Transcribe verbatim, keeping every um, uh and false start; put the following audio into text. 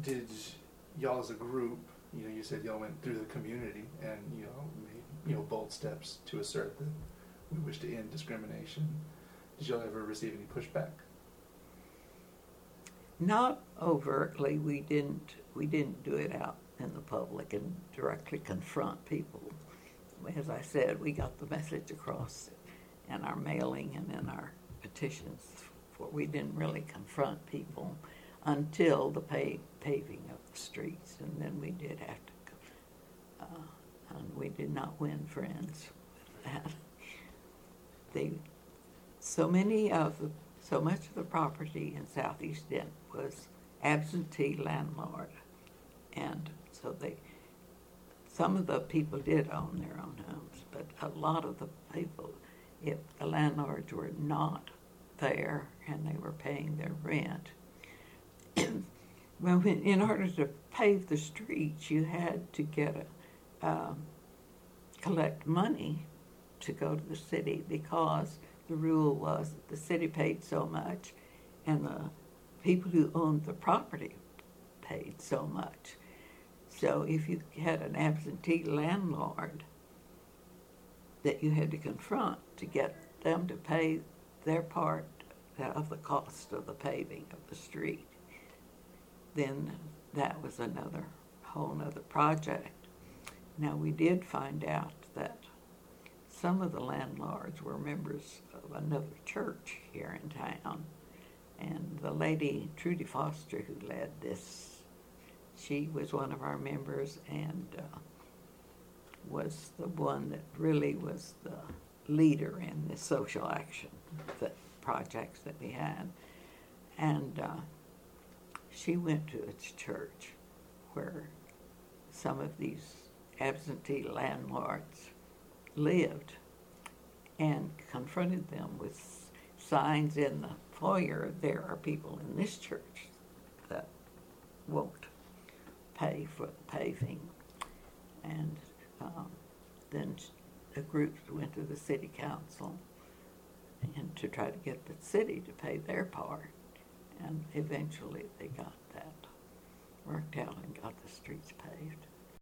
did y'all as a group, you know, you said y'all went through the community and, you know, made, you know, bold steps to assert that we wish to end discrimination. Did y'all ever receive any pushback? Not overtly. We didn't. We didn't do it out in the public and directly confront people. As I said, we got the message across in our mailing and in our petitions. For we didn't really confront people until the pay, paving of the streets, and then we did have to. Uh, and we did not win friends with that. They, so many of the, so much of the property in Southeast Dent was absentee landlord, and so they, some of the people did own their own homes, but a lot of the people, if the landlords were not there and they were paying their rent, well, when, in order to pave the streets, you had to get a, um, collect money to go to the city, because the rule was that the city paid so much and the people who owned the property paid so much. So if you had an absentee landlord that you had to confront to get them to pay their part of the cost of the paving of the street, then that was another whole nother project. Now, we did find out that some of the landlords were members of another church here in town, and the lady, Trudy Foster, who led this, she was one of our members and uh, was the one that really was the leader in the social action that projects that we had. And uh, she went to its church where some of these absentee landlords lived and confronted them with signs in the foyer, there are people in this church that won't pay for the paving. And um, then the group went to the city council and to try to get the city to pay their part. And eventually they got that worked out and got the streets paved.